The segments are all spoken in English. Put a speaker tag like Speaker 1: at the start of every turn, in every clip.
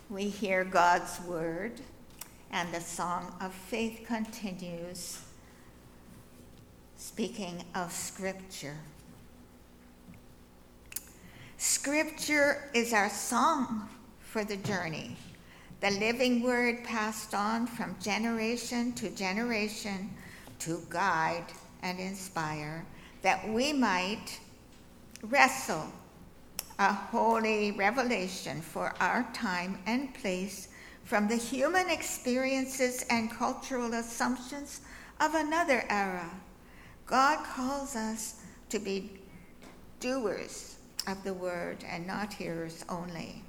Speaker 1: We hear God's word, and the song of faith continues, speaking of Scripture. Scripture is our song for the journey, the living word passed on from generation to generation to guide and inspire, that we might wrestle a holy revelation for our time and place from the human experiences and cultural assumptions of another era. God calls us to be doers of the word and not hearers only.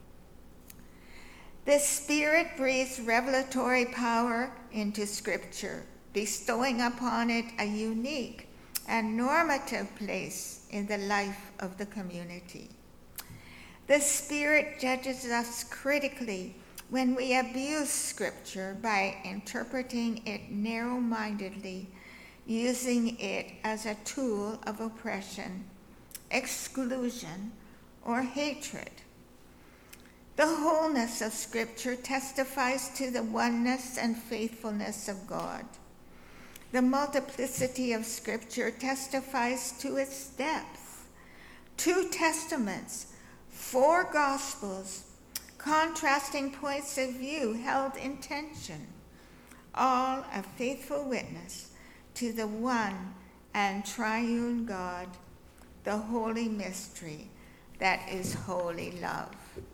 Speaker 1: The Spirit breathes revelatory power into Scripture, bestowing upon it a unique and normative place in the life of the community. The Spirit judges us critically when we abuse Scripture by interpreting it narrow-mindedly, using it as a tool of oppression, exclusion, or hatred. The wholeness of Scripture testifies to the oneness and faithfulness of God. The multiplicity of Scripture testifies to its depth. 2 testaments, 4 gospels, contrasting points of view held in tension, all a faithful witness to the one and triune God, the holy mystery that is holy love.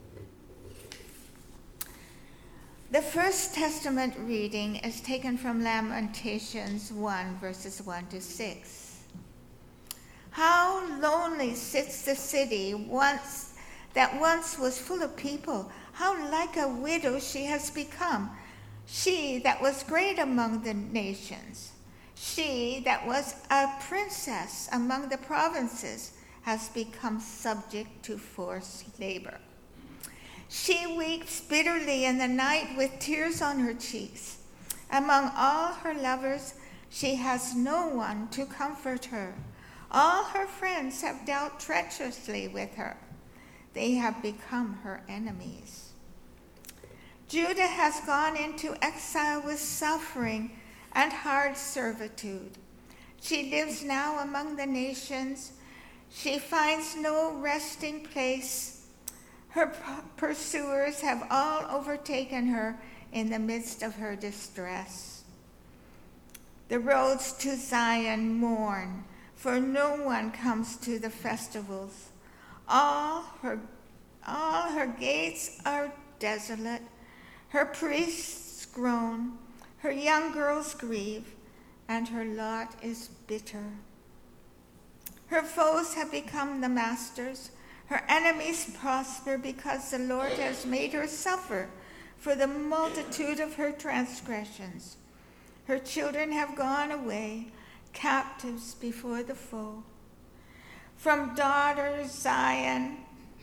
Speaker 1: The First Testament reading is taken from Lamentations 1, verses 1 to 6. How lonely sits the city that once was full of people. How like a widow she has become, she that was great among the nations. She that was a princess among the provinces has become subject to forced labor. She weeps bitterly in the night with tears on her cheeks. Among all her lovers, she has no one to comfort her. All her friends have dealt treacherously with her. They have become her enemies. Judah has gone into exile with suffering and hard servitude. She lives now among the nations. She finds no resting place. Her pursuers have all overtaken her in the midst of her distress. The roads to Zion mourn, for no one comes to the festivals. All her gates are desolate. Her priests groan, her young girls grieve, and her lot is bitter. Her foes have become the masters. Her enemies prosper because the Lord has made her suffer for the multitude of her transgressions. Her children have gone away, captives before the foe. From daughter Zion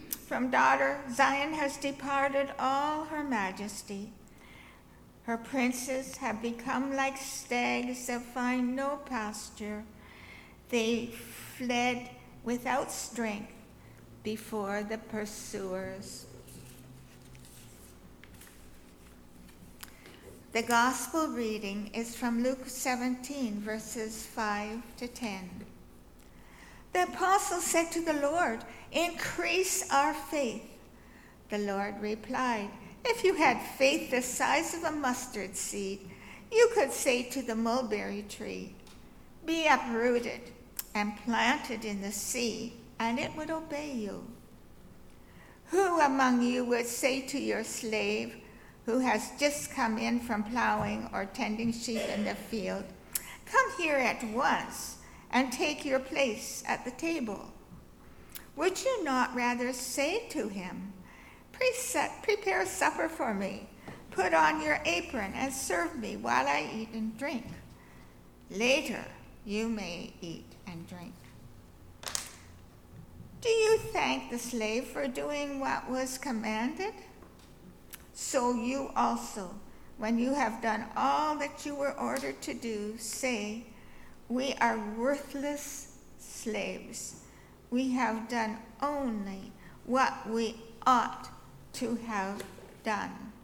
Speaker 1: has departed all her majesty. Her princes have become like stags that find no pasture. They fled without strength before the pursuers. The gospel reading is from Luke 17, verses 5 to 10. The apostle said to the Lord, "Increase our faith." The Lord replied, "If you had faith the size of a mustard seed, you could say to the mulberry tree, 'Be uprooted and planted in the sea,' and it would obey you. Who among you would say to your slave who has just come in from plowing or tending sheep in the field, 'Come here at once and take your place at the table'? Would you not rather say to him, 'Prepare supper for me, put on your apron and serve me while I eat and drink. Later you may eat and drink'? Do you thank the slave for doing what was commanded? So you also, when you have done all that you were ordered to do, say, 'We are worthless slaves. We have done only what we ought to have done.